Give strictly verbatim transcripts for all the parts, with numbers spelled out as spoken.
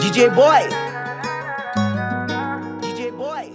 D J Boy, D J Boy,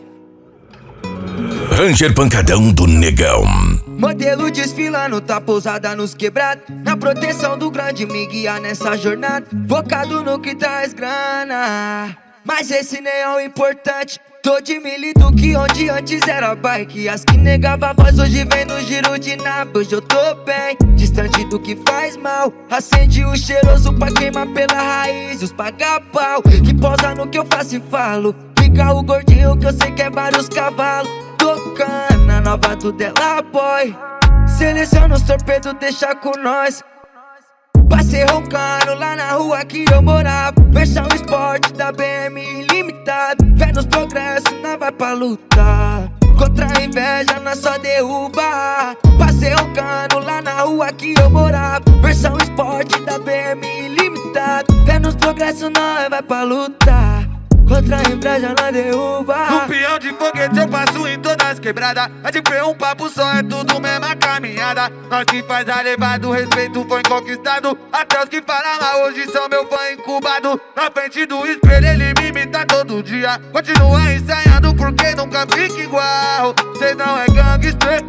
Ranger Pancadão do Negão. Modelo desfilando, tá pousada nos quebrados. Na proteção do grande me guia nessa jornada. Focado no que traz grana, mas esse nem é o importante. Tô de milito que onde antes era bike. As que negava a voz hoje vem no giro de nabo. Hoje eu tô bem, distante do que faz mal. Acende o cheiroso pra queimar pela raiz. Os paga-pau que posa no que eu faço e falo. Fica o gordinho que eu sei que é vários cavalos. Tocando a nova do Della Boy. Seleciona os torpedos, deixa com nós. Passei roncando lá na rua que eu morava. Versão esporte da B M ilimitado. Fé nos progressos, nós vai pra luta. Contra a inveja, nós só derruba. Passei roncando lá na rua que eu morava. Versão esporte da B M ilimitado. Fé nos progressos, nós vai pra luta. Contra a inveja nós derruba. No peão de foguete eu passo em todas as quebradas. A de pé um papo só, é tudo mesma caminhada. Nós que faz a levada, o respeito foi conquistado. Até os que falam mal hoje são meu fã incubado. Na frente do espelho ele me imita todo dia. Continua ensaiando porque nunca fica igual. Cês não é gangster,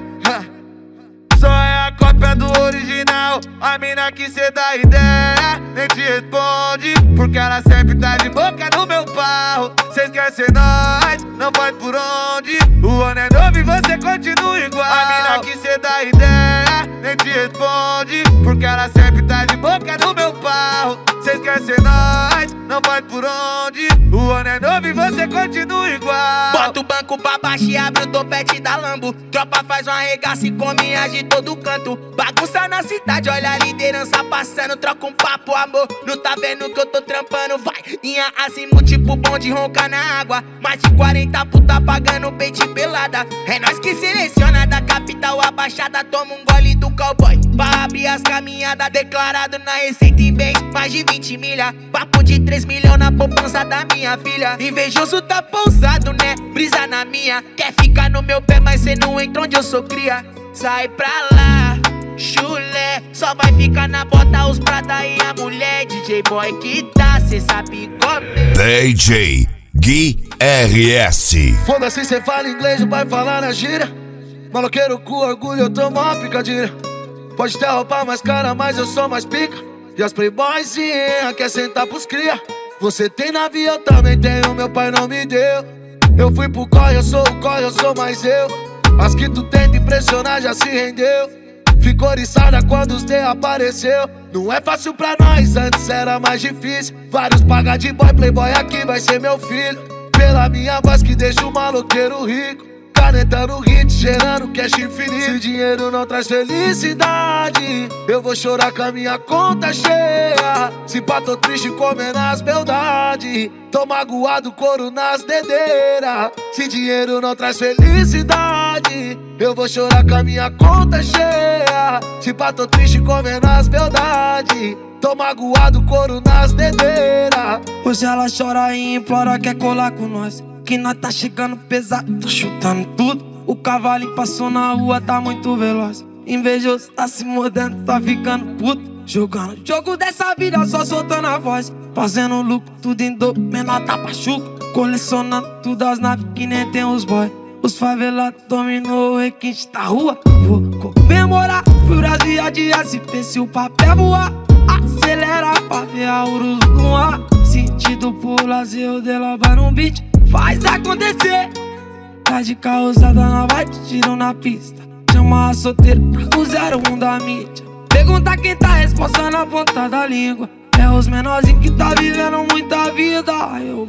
só é a cópia do original. A mina que cê dá ideia nem te responde, porque ela sempre tá de boca no meu pau. Cê esquece nós, não faz por onde. O ano é novo e você continua igual. A mina que cê dá ideia nem te responde, porque ela sempre tá de boca no meu pau. Cê esquece nós, não faz por onde. O ano é novo e você continua igual. Bota o banco pra baixo e abre o topete da Lambo. Tropa faz uma arregaça e come as de todo canto. Bagunça na cidade, olha a liderança passando. Troca um papo, amor, não tá vendo que eu tô trampando. Vai, linha acima, tipo bom de roncar na água. Mais de quarenta puta pagando peito pelada. É nós que seleciona da capital a baixada. Toma um gole do cowboy pra abrir as caminhadas. Declarado na receita em bens, mais de vinte milha. Papo de três milhões na poupança da minha filha. Invejoso tá pousado, né? Brisa na minha. Quer ficar no meu pé, mas cê não entra onde eu sou cria. Sai pra lá, chulé. Só vai ficar na bota os prata e a mulher. D J Boy que tá, cê sabe como. D J Gui R S. Foda-se, cê fala inglês, não vai falar na gíria. Maloqueiro com orgulho, eu tô mó picadilha. Pode ter roupa mais cara, mas eu sou mais pica. E as playboyzinha quer sentar pros cria. Você tem navio, eu também tenho, meu pai não me deu. Eu fui pro corre, eu sou o corre, eu sou mais eu. As que tu tenta impressionar já se rendeu. Ficou oriçada quando os D apareceu. Não é fácil pra nós, antes era mais difícil. Vários paga de boy, playboy aqui vai ser meu filho. Pela minha voz que deixa o maloqueiro rico. Caneta no hit, gerando cash infinito. Se dinheiro não traz felicidade, eu vou chorar com a minha conta cheia. Se pá, tô triste comendo as beldades. Tô magoado, couro nas dedeiras. Se dinheiro não traz felicidade, eu vou chorar com a minha conta cheia. Se pá, tô triste comendo as beldades. Tô magoado, couro nas dedeiras. Hoje ela chora e implora, quer colar com nós. Que nós tá chegando pesado, tô chutando tudo. O cavalinho passou na rua, tá muito veloz. Invejoso, tá se mordendo, tá ficando puto. Jogando jogo dessa vida, só soltando a voz. Fazendo lucro, tudo em dobro, menor tá pachuco. Colecionando tudo as naves que nem tem os boy. Os favelados dominou o requinte da rua. Vou comemorar pro Brasil a de S P. Se o papel voar, acelera pra ver a Urus no ar. Sentido por lazer, o Della vai no beat. Faz acontecer. Tá de carro usada, não vai te tirar na pista. Chama a solteira, tá com zero um da mídia. Pergunta quem tá responsa na ponta da língua. É os menorzinhos que tá vivendo muita vida. Eu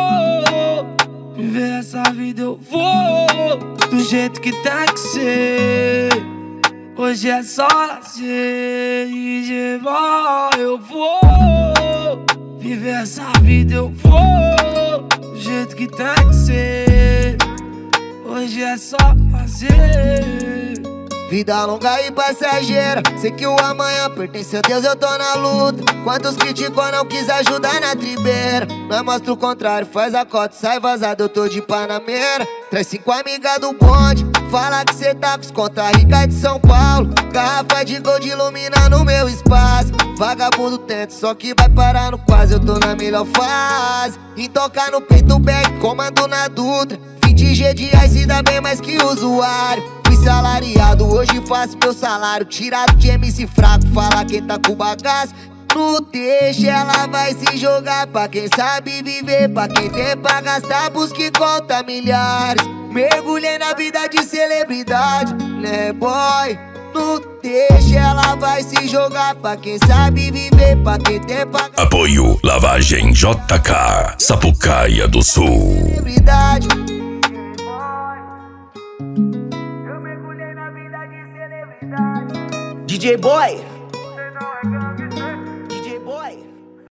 vou viver essa vida, eu vou do jeito que tem que ser. Hoje é só lazer e D J Boy. Eu vou viver essa vida, eu vou do jeito que tem que ser. Hoje é só fazer. Vida longa e passageira, sei que o amanhã pertence a Deus, eu tô na luta. Quantos criticam, não quis ajudar na tribeira. Nós mostra o contrário, faz a cota, sai vazado, eu tô de Panameira. Traz cinco amigas do bonde, fala que cê tá com os conta rica de São Paulo. Garrafa de gold ilumina no meu espaço. vagabundo tenta, só que vai parar no quase. Eu tô na melhor fase, em tocar no peito back, comando na Dutra. vinte G de ice e dá bem mais que usuário. Fui salariado, hoje faço meu salário. Tirado de M C fraco, fala quem tá com bagaço. No deixa ela vai se jogar pra quem sabe viver, pra quem tem pra gastar, busca e conta milhares. Mergulhei na vida de celebridade, né boy? No deixa ela vai se jogar pra quem sabe viver, pra quem tem pra gastar. Apoio Lavagem J K, Sapucaia do Sul. Celebridade. D J Boy